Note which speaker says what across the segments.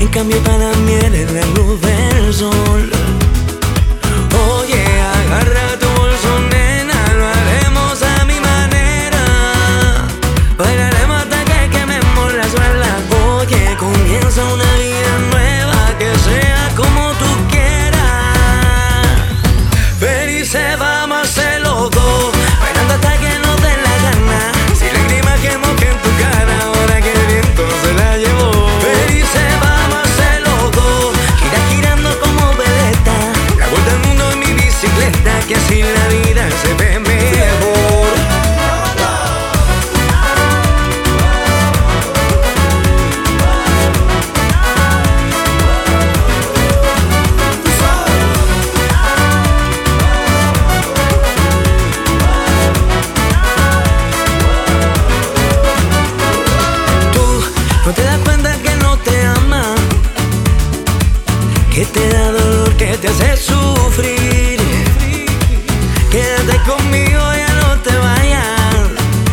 Speaker 1: cambio para mí eres la luz del sol. Oye, agarra tu bolso, nena, lo haremos a mi manera. Bailaremos hasta que quememos la suela. Oye, comienza una vida nueva, que sea como tú quieras. Felices vamos a ser los dos, bailando hasta que nos dé la gana. Si lágrimas que mojen tu cara, ahora que el viento se la llevó. Felices vamos a ser los dos, girando como veleta. La vuelta al mundo en mi bicicleta, que así la vida se ve mejor. ¿No te das cuenta que no te ama? Que te da dolor, que te hace sufrir. Quédate conmigo, ya no te vayas.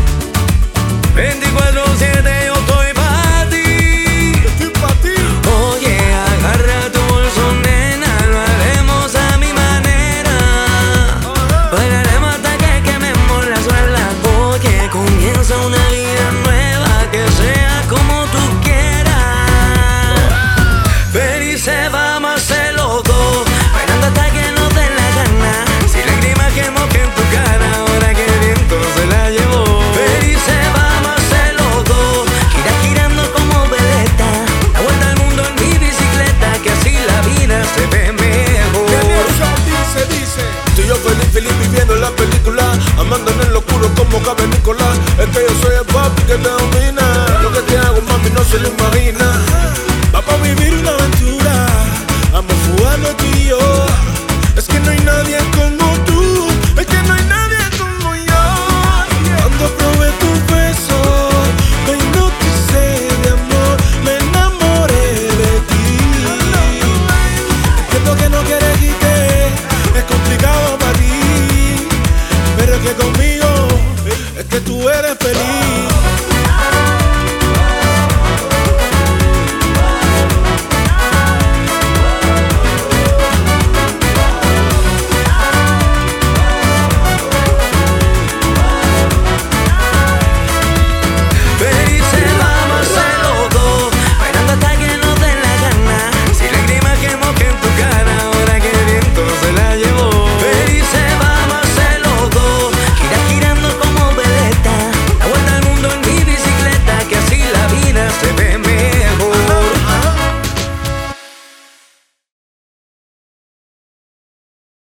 Speaker 1: 24/7 yo estoy para ti. Oye, agarra tu bolso, nena, lo haremos a mi manera. Bailaremos hasta que quememos la suela. Oye, comienza una vida nueva, que sea como tú quieras. Felices vamos a ser los dos, bailando hasta que nos dé la gana. Si lágrimas que mojen tu cara, ahora que el viento se la llevó. Felices vamos a ser los dos, girando como veleta. La vuelta al mundo en mi bicicleta, que así la vida se ve mejor.
Speaker 2: Dice, estoy yo feliz viviendo la película, amando en el oscuro como cabe Nicolás. Es que yo soy el papi que te domina, lo que te hago mami no se lo imagina.